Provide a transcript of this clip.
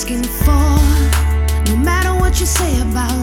asking for. No matter what you say about